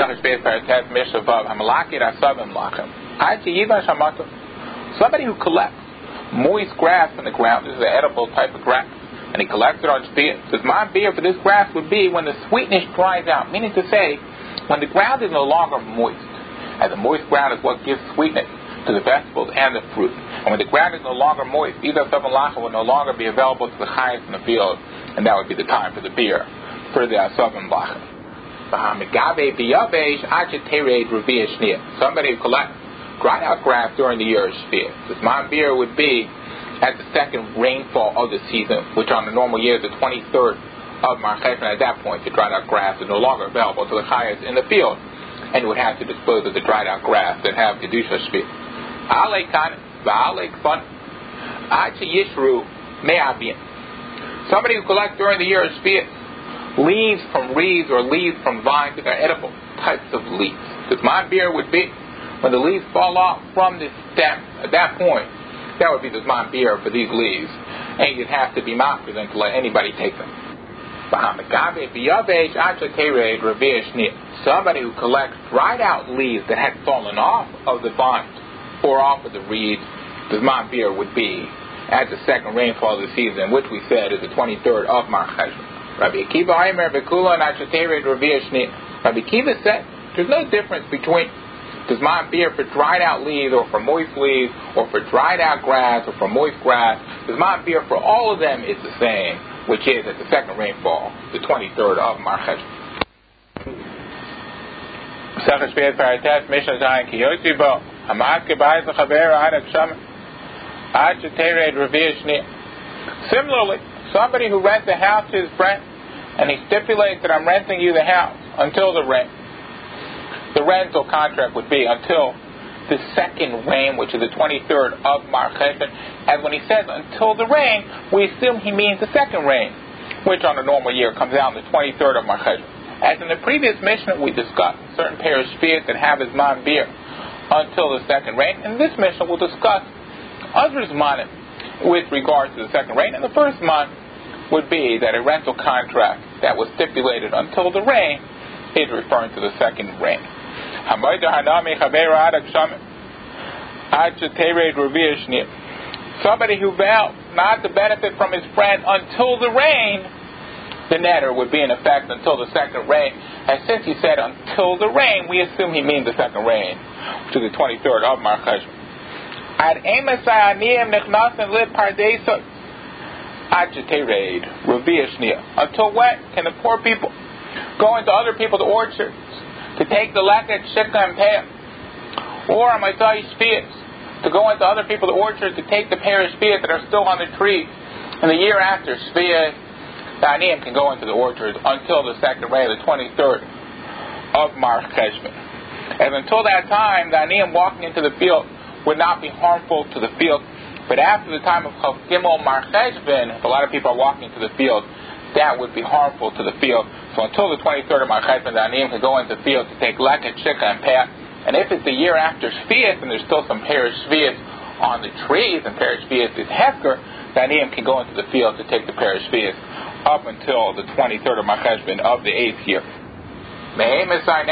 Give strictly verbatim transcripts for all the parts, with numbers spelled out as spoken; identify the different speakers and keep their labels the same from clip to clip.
Speaker 1: Somebody who collects moist grass in the ground, this is an edible type of grass, and he collects it on Shvius. Says, my beer for this grass would be when the sweetness dries out, meaning to say, when the ground is no longer moist, and the moist ground is what gives sweetness to the vegetables and the fruit. And when the ground is no longer moist, either Asab and Lacha will no longer be available to the highest in the field, and that would be the time for the beer, for the Asab and Lacha. Somebody who collects dried out grass during the year of Shvius. This my beer would be at the second rainfall of the season, which on the normal year is the twenty-third of Mar Cheshvan. At that point, the dried out grass is no longer available to the highest in the field, and you would have to dispose of the dried out grass that have Kedusha Shvius. Somebody who collects during the year of Shvius leaves from reeds or leaves from vines that are edible types of leaves. Because my beer would be when the leaves fall off from the stem. At that point, that would be the my beer for these leaves, and you'd have to be mocked then to let anybody take them. Somebody who collects dried out leaves that had fallen off of the vines or off of the reeds, the my beer would be at the second rainfall of the season, which we said is the twenty-third of Mar Cheshvan. Rabbi Akiva Aimer Bekula and Achateret Rabbi Shnei. Rabbi Akiva said there's no difference between does my beer for dried out leaves or for moist leaves or for dried out grass or for moist grass. Does my beer for all of them is the same, which is at the second rainfall, the twenty-third of Mar Cheshvan. Similarly, somebody who rents a house to his friend, and he stipulates that I'm renting you the house until the rain. The rental contract would be until the second rain, which is the twenty-third of Mar Cheshvan. And when he says until the rain, we assume he means the second rain, which on a normal year comes out on the twenty-third of Mar Cheshvan. As in the previous Mishnah we discussed, certain pairs of Shvius that have his man beer until the second rain. In this Mishnah we'll discuss other Zmanim with regards to the second rain. And the first month would be that a rental contract that was stipulated until the rain is referring to the second rain. Somebody who vowed not to benefit from his friend until the rain, the netter would be in effect until the second rain. And since he said until the rain, we assume he means the second rain, which is the twenty-third of Mar Cheshvan. Until when can the poor people go into other people's orchards to take the leket, shikha, and peah? Or on my Shvius, to go into other people's orchards to take the pear of Shvius that are still on the tree. And the year after Shvius, the aniyim can go into the orchards until the second rain, the twenty-third of Mar Cheshvan. And until that time, the aniyim walking into the field would not be harmful to the field. But after the time of Chav Gimel Mar Cheshvan, if a lot of people are walking to the field, that would be harmful to the field. So until the twenty-third of Mar Cheshvan, the aniyim can go into the field to take leket, shikha, and peah. And if it's the year after Shvius and there's still some pear Shvius on the trees and pear Shvius is hefker, the aniyim can go into the field to take the pear Shvius up until the twenty-third of Mar Cheshvan of the eighth year. When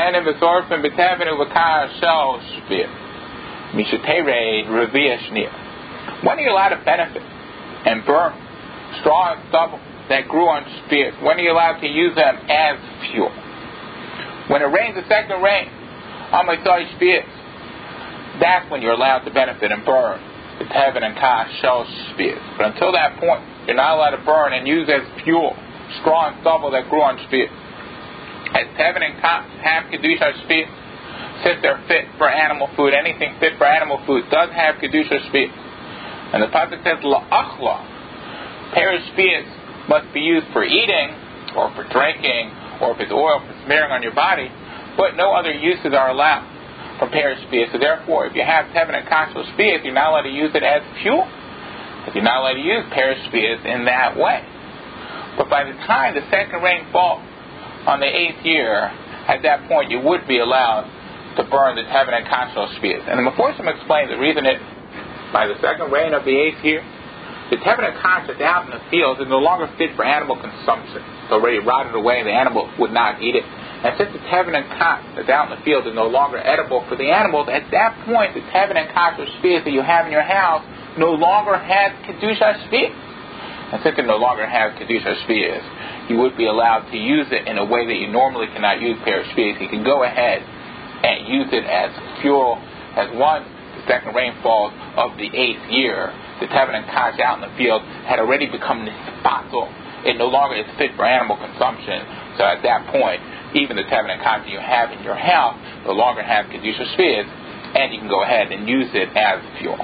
Speaker 1: are you allowed to benefit and burn straw and stubble that grew on Shvius? When are you allowed to use them as fuel? When it rains the second rain on my Shvius, that's when you're allowed to benefit and burn the Tevin and Kash shel Shvius. But until that point, you're not allowed to burn and use as fuel straw and stubble that grew on Shvius. As Tevin and Kash have Kedusha Shvius, since they're fit for animal food, anything fit for animal food does have Kedusha Shvius. And the pasuk says la'achla, pear Shvius must be used for eating or for drinking or if it's oil for smearing on your body, but no other uses are allowed from pear Shvius. So therefore, if you have Tevin and Kash shel Shvius, you're not allowed to use it as fuel. If you're not allowed to use pear Shvius in that way. But by the time the second rain falls on the eighth year, at that point you would be allowed to burn the Tevin and Kash shel Shvius. And the Meforshim explains the reason is by the second rain of the eighth year, the Tevin and Kash that's out in the fields is no longer fit for animal consumption. It's already rotted away, the animal would not eat it. And since the Tevin and Kach that's out in the field is no longer edible for the animals, at that point the Tevin and Kach or spears that you have in your house no longer has Kedusha spears. And since it no longer has Kedusha spears, you would be allowed to use it in a way that you normally cannot use a pair of spears. You can go ahead and use it as fuel. As one, the second rainfall of the eighth year, the Tevin and Kach out in the field had already become nispatel. It no longer is fit for animal consumption. So at that point, even the Tevin and Kach you have in your house no longer have Kedusha spears, and you can go ahead and use it as fuel.